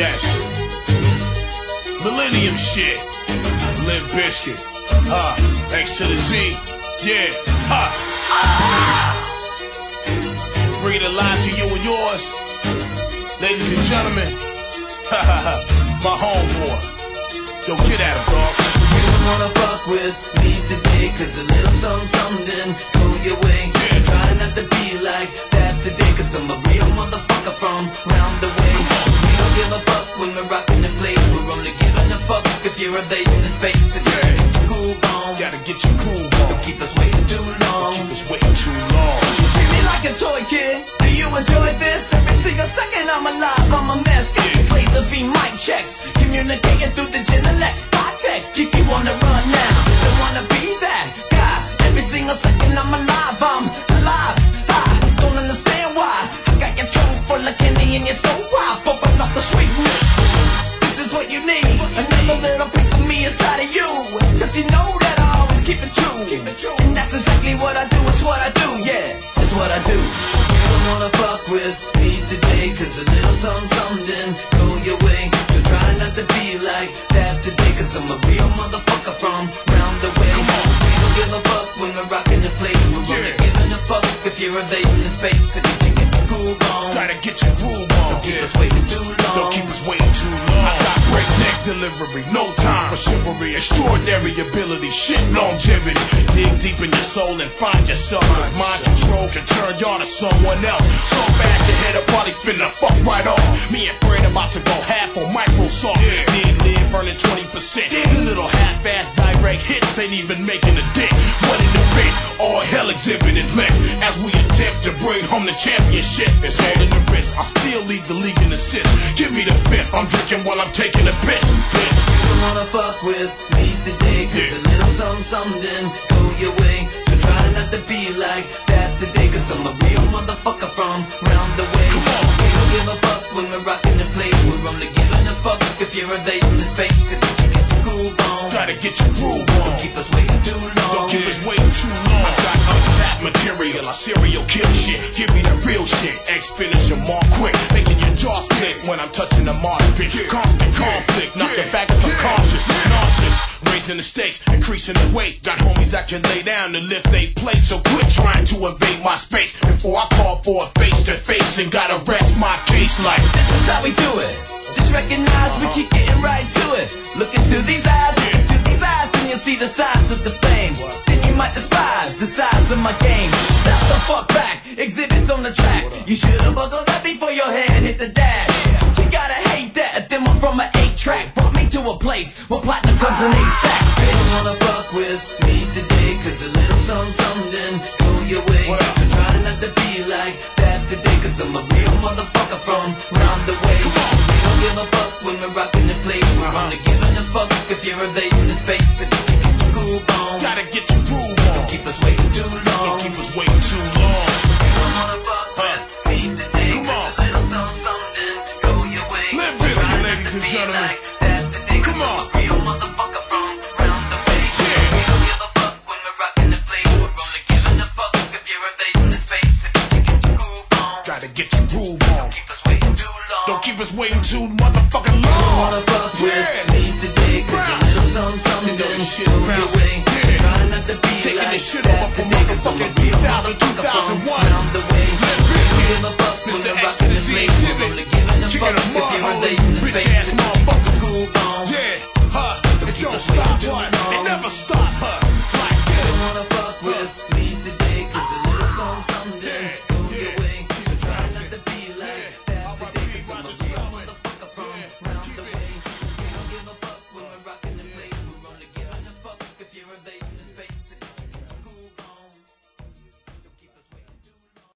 Yes. Millennium shit. Limp Bizkit. X to the Z. Yeah. Bring it alive to you and yours. Ladies and gentlemen. My homeboy. Yo, get at him, dog. You don't wanna fuck with me today, cause a little something didn't go your way. Yeah. Try not to be like that today, cause I'm a real motherfucker from round the way. We don't give a fuck when we're rocking the place. We're only giving a fuck if you're invading the space. And Yeah. get your groove on. Gotta get your groove on. Don't keep us waiting too long. Keep us waiting too long. You treat me like a toy, kid. Do you enjoy this? Every single second I'm alive, I'm a mess. Got these laser beam mic checks, communicating through the Genelec. High tech, keep you on the run now. Don't wanna be that guy. Every single second I'm alive, I'm alive. I don't understand why. I got your trunk full of candy and you're so wild, bumping up the sweetness. This is what you need, another little piece of me inside of you. Cause you know that I always keep it true. And that's exactly what I do, it's what I do, yeah, it's what I do. You don't wanna fuck with me today, cause a little something didn't go your way. So try not to be like that today, cause I'm a real motherfucker from round the way. We don't give a fuck when we're rocking the place. We're only giving a fuck if you're invading the space. And you get your groove on. Gotta get your groove on. Don't keep us waiting too long. Don't keep us waiting too long. I got breakneck delivery, no time for chivalry, extraordinary ability, shit longevity. Dig deep in your soul and find yourself. Cause mind control can turn y'all to someone else. So fast your head up, body spin the fuck right off. Me and Fred about to go half on Microsoft. Did live earning 20%. Little half-ass direct hits ain't even making a dent. What in the bit? All hell exhibited left as we attempt to bring home the championship. It's all in the wrist. I still lead the league in assists. Give me the fifth. I'm drinking while I'm taking a piss. You don't wanna fuck with me today, cause a little something didn't go your way. So try not to be like that today, cause I'm a real motherfucker from round the way. We don't give a fuck when we're rocking the place. We're only giving a fuck if you're invading the space. And you get your groove on. Gotta get your groove on. Don't keep us waiting too long. Don't keep us waiting too long. I got untapped material, I serial kill shit. Give me that real shit. X finish them all quick, making your jaw split when I'm touching the mark pit. Constant conflict, knock the back of unconscious, nauseous. Raising the stakes, increasing the weight. Got homies that can lay down and lift they plate. So quit trying to invade my space before I call for a face to face and gotta rest my case like. This is how we do it. Just recognize we keep getting right to it. Looking through these eyes, and you'll see the size of the flame. Then you might despise the size of my game. Step the fuck back, exhibits on the track. You should've buckled up before your head hit the dash. You gotta hate that, a demo from an 8-track brought me to a place where platinum comes in 8 stacks. Bitch, wanna fuck with me today, cause a little something didn't go your way. So try not to be like that today, cause I'm a real motherfucker from round the way. We don't give a fuck when we're rocking the place. We're only giving a fuck if you're invading the space. And you get your groove on. Gotta get your groove on. Don't keep us waiting too long. Don't keep us waiting too long. You don't wanna fuck with me today, Come on. cause a little something didn't go your way. Limp Bizkit, ladies and gentlemen. Come on. Real motherfucker from round the way. We don't give a fuck when we're rocking the place. We're only giving a fuck if you're invading the space. And you get your groove on. Gotta get your groove on. Keep us waiting too long. Don't keep us waiting too motherfucking You don't long. wanna fuck with me today, cause a little something didn't go your way. Try not to be Taking like this shit that over for today, cause I'm a motherfucking real 2000, motherfucker from 2001. round the way. Limp We don't Bizkit. give a fuck when Mr. we're X rocking to the the Z place. We're exhibit. only